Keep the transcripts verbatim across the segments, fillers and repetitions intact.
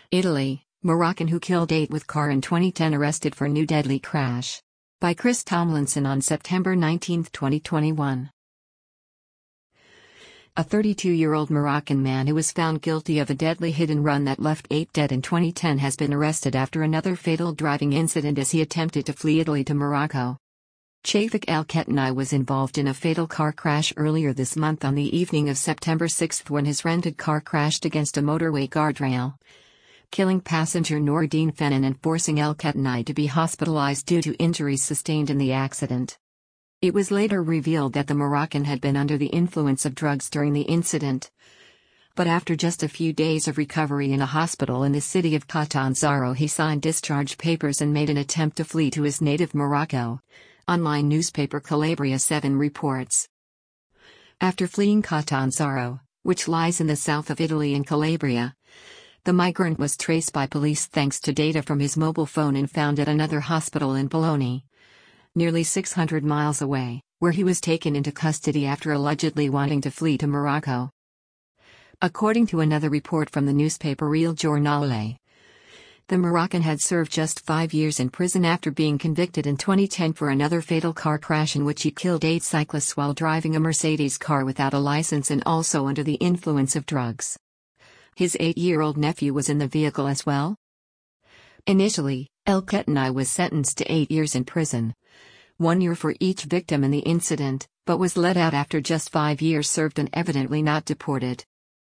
Italy, Moroccan who killed eight with car in twenty ten arrested for new deadly crash. By Chris Tomlinson on September nineteenth, twenty twenty-one. A thirty-two-year-old Moroccan man who was found guilty of a deadly hit-and-run that left eight dead in twenty ten has been arrested after another fatal driving incident as he attempted to flee Italy to Morocco. Chafik El-Ketnai was involved in a fatal car crash earlier this month on the evening of September sixth when his rented car crashed against a motorway guardrail, killing passenger Noordine Fenan and forcing El-Ketnai to be hospitalized due to injuries sustained in the accident. It was later revealed that the Moroccan had been under the influence of drugs during the incident. But after just a few days of recovery in a hospital in the city of Catanzaro, he signed discharge papers and made an attempt to flee to his native Morocco. Online newspaper Calabria seven reports. After fleeing Catanzaro, which lies in the south of Italy in Calabria, the migrant was traced by police thanks to data from his mobile phone and found at another hospital in Bologna, nearly six hundred miles away, where he was taken into custody after allegedly wanting to flee to Morocco. According to another report from the newspaper Il Giornale, the Moroccan had served just five years in prison after being convicted in twenty ten for another fatal car crash in which he killed eight cyclists while driving a Mercedes car without a license and also under the influence of drugs. His eight-year-old nephew was in the vehicle as well. Initially, El-Ketnai was sentenced to eight years in prison, one year for each victim in the incident, but was let out after just five years served and evidently not deported.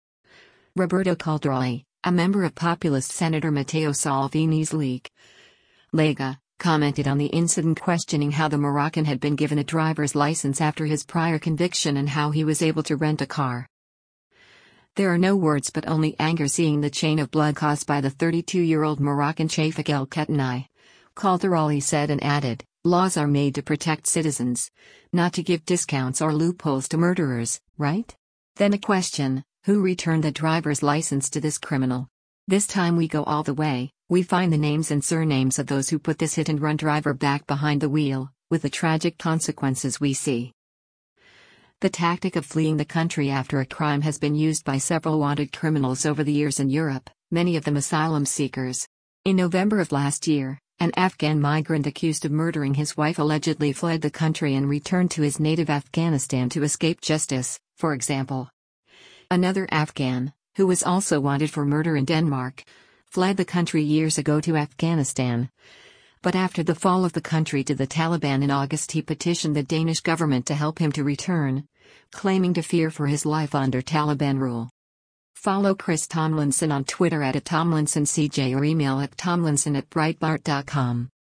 Roberto Calderoli, a member of populist Senator Matteo Salvini's League, Lega, commented on the incident, questioning how the Moroccan had been given a driver's license after his prior conviction and how he was able to rent a car. There are no words but only anger seeing the chain of blood caused by the thirty-two-year-old Moroccan Chafik El-Ketnai, Calderoli said and added, "Laws are made to protect citizens, not to give discounts or loopholes to murderers, right?" Then a question: who returned the driver's license to this criminal? This time we go all the way, we find the names and surnames of those who put this hit-and-run driver back behind the wheel, with the tragic consequences we see. The tactic of fleeing the country after a crime has been used by several wanted criminals over the years in Europe, many of them asylum seekers. In November of last year, an Afghan migrant accused of murdering his wife allegedly fled the country and returned to his native Afghanistan to escape justice, for example. Another Afghan, who was also wanted for murder in Denmark, fled the country years ago to Afghanistan. But after the fall of the country to the Taliban in August, he petitioned the Danish government to help him to return, claiming to fear for his life under Taliban rule. Follow Chris Tomlinson on Twitter at Tomlinson C J or email at tomlinson at breitbart dot com.